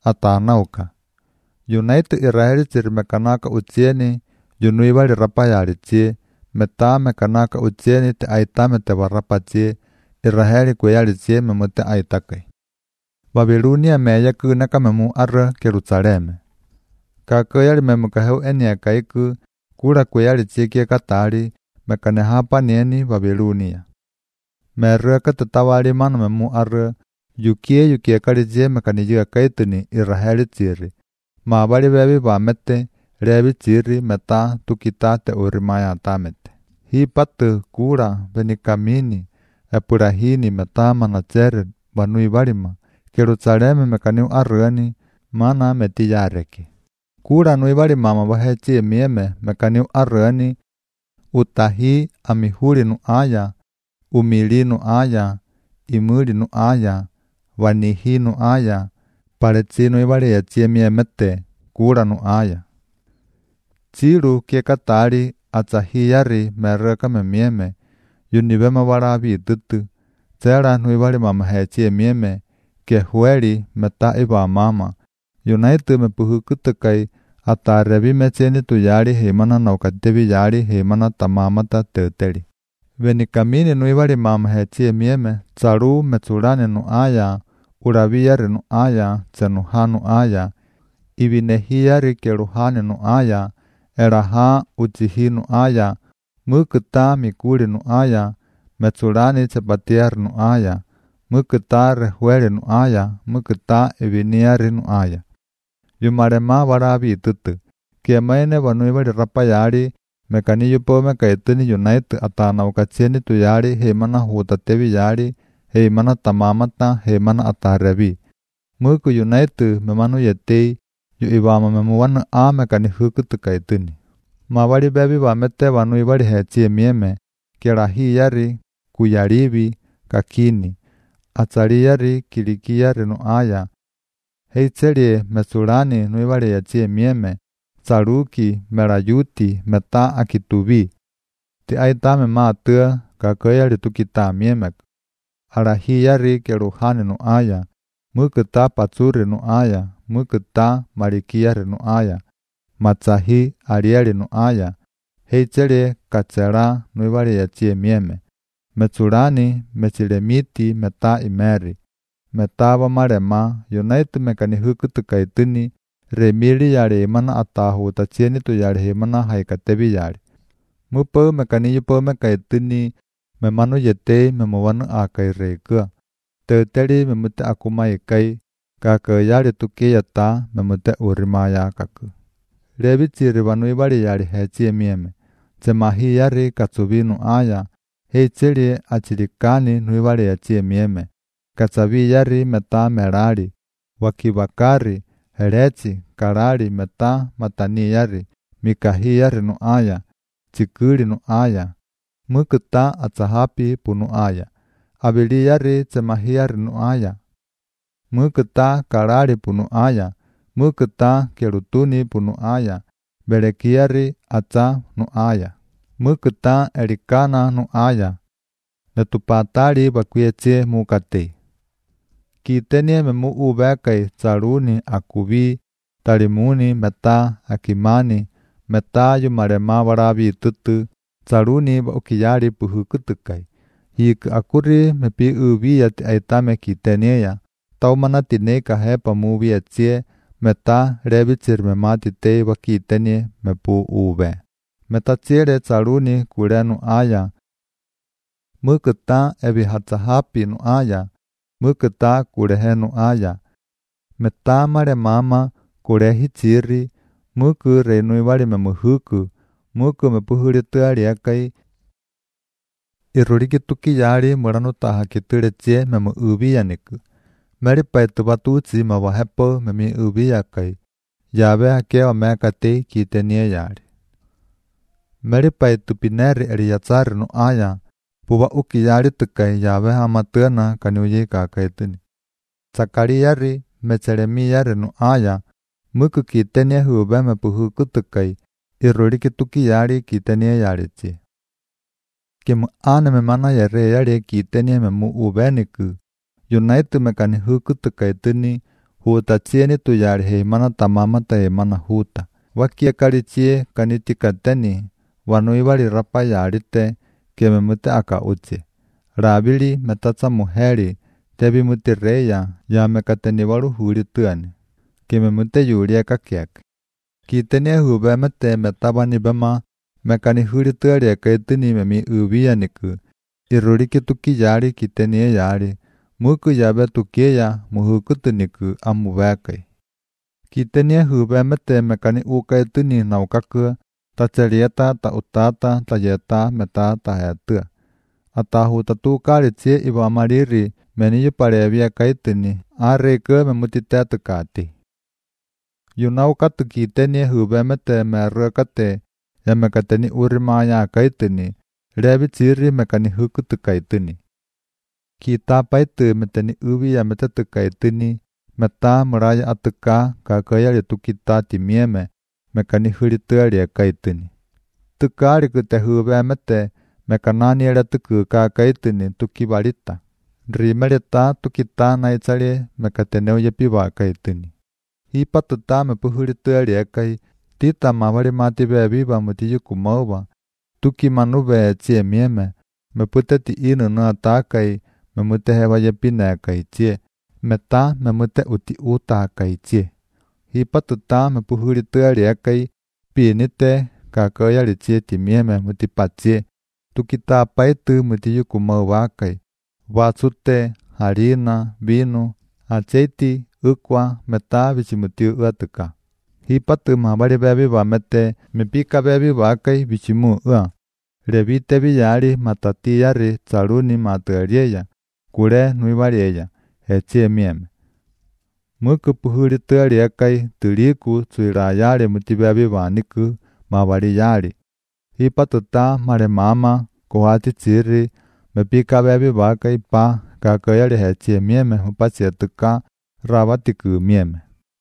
atanauka. Yunaitu Israeli chiri mekanaka uchieni, yunuibali rapayari chie, meta mekanaka uchieni te aitame te varapa chie, Israeli kuyali chie memute aitakai. Babilonia meya kunaka memu arra Jerusaleme. Kakayali memukaheu eniakaiku, kura kuyali chie kia katari, mekane hapa nieni Babilonia. Mereka tetawali mana memu arra, yukie kali chie mekane jiga kaituni Israeli chiri. Mabali bebi bamete, rebi chiri meta tukita te urimaya tamete. Hi patu kura benikamini, epurahini meta manachere banui barima. Jerusaleme mekaniu arruani, mana metiyareki. Kura nui barima mabahechi mieme mekaniu arruani, utahi amihuri nu aya, umili nu aya, imuri nu aya, wanihi nu aya, parechi nui bari echi miemete, kura nu aya. Chiru kia katari atahiyari mereka memieme, yunibema warabi tutu, tsera nui bari mamahechi mieme, ke hueri meta iba mama, yunaitu mepuhukutukai, atarebi mecheni tuyari himana naukatebi yari himana tamamata teuteri. Venikamini nui bari mamahechi mieme, tsaru metsurane nu aya, urabiyari nu aya, tsenuhanu aya, ibinehiyari keruhani nu aya, eraha uchihi nu aya, mukuta mikuri nu aya, metsurani chepatiar nu aya, mukuta rehueri nu aya, mukuta ibiniari nu aya. Yumarema warabi tutu, kiemaine vanui bari rapayari, mekani yupo mekaituni yunaitu atanaukacheni tuyari himana hutatebi yari, himana tamamata himana atarebi. Muku yunaitu memanu yetei, yu ibama memuwana a mekani hukutukaituni. Mabari bebi bamete vanui bari hechi mieme, kirahi yari, kuyaribi, kakini, atsari yari, kiriki yari nu aya. Heicheri mesurani nui bari hechi mieme, tsaruki, merayuti, meta akitubi. Ti aitame maatua, kakayari tukita miemek. Arahi yari keruhani nu aya, mukuta patsuri nu aya, mukuta marikiyari nu aya, matsahi arieri nu aya, heicheri kachera nui bari yachie mieme, metsurani mechilemiti meta imeri, metaba marema, yunaitu mekani hukutukaituni, remiri yari imana atahu tachieni tu yari imana haikatebi yari. Mupo mekani yupo mekaituni, memanu yetei memawanu akai reikua. Teuteri memute akumai kai, kakayari tuki yata memute urimaya kaku. Rebi chiri vanui bari yari hechi mieme, tsemahi yari katsubi nu aya, heichiri achirikani nui bari hechi mieme, katsabi yari meta merari, wakibakari, herechi, karari meta matani yari, mikahi yari nu aya, chikuri nu aya, mukuta atsahapi punu aya, abili yari tsemahi yari nu aya, mukuta karari punu aya, mukuta kerutuni punu aya, berekiyari atsa nu aya, mukuta erikana nu aya, netupatari bakuyetse mukate. Kitenie memu ubekai tsaruni akubi, tarimuni meta akimani, meta yumarema warabi tutu, tsaruni ba ukiyari puhukutukai. Hik akuri mepi ubiyat aitame kitenia, taumana tine kahepa mubi etsie, meta rebichir memati te ba kitenie mepu ube. Meta tsire tsaruni kurenu aya, mukuta ebihatsahapi nu aya, mukuta kurehenu aya, meta maremama kurehi chiri, muku renui bari memuhuku, muku mepuhurituari akai, iruriki tuki yari muranu taha kiturechie memu ubiyaniku. Meri paitu batuchi mawahepo memi ubiyakai, yabe hakeo mekate kitenie yari. Meri paitu pineri eriyatsari nu aya, puba uki yari tukai yabe hamatuana kanyuyi kakaituni. Tsakari yari, mecheremi yari nu aya, muku kitenie hube mepuhuku tukai, iruriki tuki yari kitenie yari chi. Kimu ane memana yare yari kitenie memu ubeniku, yunaitu mekani huku tukaituni, huta chieni tuyari heimana tamamata heimana huta. Wakia kalichie kanitikateni, wanui wali rapa yarite, keme mute aka uche. Rabili metatsa muheri, tebi mute reya, ya mekateni walu huri tuani. Keme mute yuria kakiak. Kitenia hube mete metabani bema, mekani huri tuari kaitini memi ubia niku. Iruriki tuki yari kitenia yari, muku yabe tukia muhukutu niku amuvakai. Kitenia hube mete mekani ukaitini naukaku, ta cerieta ta utata ta yeta meta ta hetua. Atahu tatu kali cie iwa mariri meni yuparevia kaitini, areke memutitetu kati. Yunau katu kitenia hube mete merukate, ya mekateni urimaya kaitini, revi ciri mekani hukutu kaitini. Kita paitu meteni uvi ya metetu kaitini, meta muraya atuka kakaya litu kita timieme, mekani hurituaria kaitini. Tukari kute hube mete, mekanani ele tuku kaitini tuki balita. Rimelita tukita naitsali mekateneu yepiwa kaitini. Hipatuta mepuhurituaria kai, tita mawari mati bebiba mutiyu kumauba, tuki manube chie mieme, meputeti inu na takai, memute hewa yepina kai chie, meta memute uti uta kai chie. Hipatuta mepuhurituaria kai, pinite kakaya lichie timieme mutipachie, tukita paitu mutiyu kumauba kai, wasute, harina, vino, aceiti, ukwa, meta vichimutiu uatuka. Hipatu mabari bebi mete, mepika bebi kai vichimu ua. Revite viyari matati yari tsaruni matuarieya, kure nuivarieya, hechie mieme. Muku puhuri tuaria kai turiku tsuirayari mutibebi niku mabari yari. Hipatuta mare mama, kohati tsiri, mepika bebi kai pa, kakayari hechie mieme hupachie tuka, ravatiku mieme.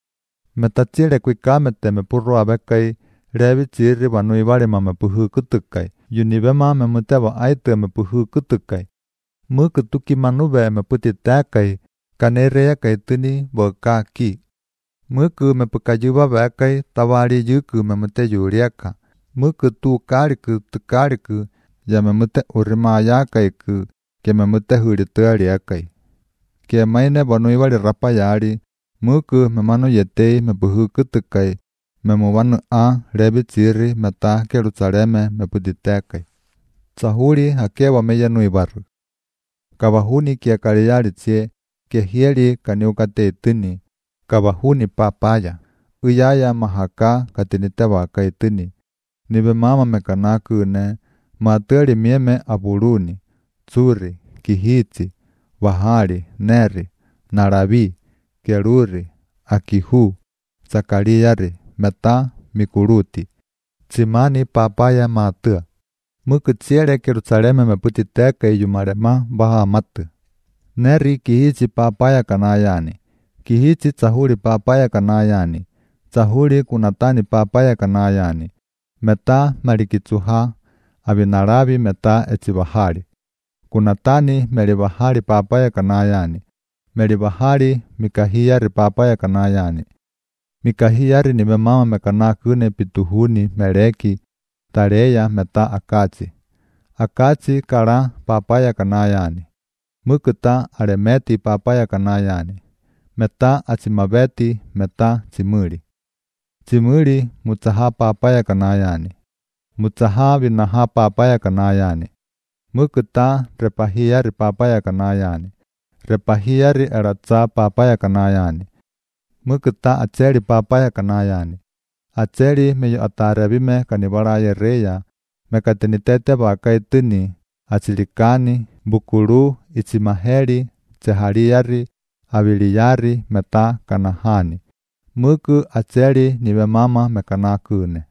Metachire kuikamete mepurua bekai, revi chiri vanui vare mame puhu kutukai, yunibema memuteva aitu mepuhu kutukai. Muku tuki manube meputitekai, kanereya kaituni boka ki. Muku mepukayuba bekai, tavari yuku memute yuriaka. Muku tukariku tukariku, ya memute urimaya kaiku, ke memute hurituaria kai. Ke maine vanui vare rapayari, muku memanu yetei mepuhu kutukai, memuvanu a rebi chiri meta Jerusaleme meputitekai. Tsahuri hakewa meyanui baru. Kavahuni kia kariyari chie, ke hieri kaniukate itini, kavahuni papaya. Uyaya mahaka katinitewa kaitini. Nibe mama mekanaku ne, materi mieme aburuni, tsuri, kihiti, wahari, neri, narabi, keruri, akihu, sakariyari, meta, mikuruti. Tsimani papaya matua. Muku tsiere Jerusaleme meputiteka yumarema baha matu. Neri kihichi papaya kanayani. Kihichi tsahuri papaya kanayani. Tsahuri kunatani papaya kanayani. Meta marikitsuha, abinarabi meta echibahari. Kunatani meribahari papaya kanayani. Meribahari mikahiyari papaya kanayani. Mikahiyari ni mama mekanakune pituhuni mereki, tareya meta akachi. Akachi kara papaya kanayani. Mukuta aremeti papaya kanayani. Meta achimabeti meta chimuri. Chimuri mutaha papaya kanayani. Mutaha vinaha papaya kanayani. Mukuta repahiyari papaya kanayani. Repahiyari eratsa papaya kanayani. Mukuta acheri papaya kanayani. Acheri meyo atarabime kanibaraya reya, mekatenitete bakaituni, achilikani, bukuru, ichimaheri, chehariyari, abiliyari, meta kanahani. Muku acheri nibe mama mekanakune.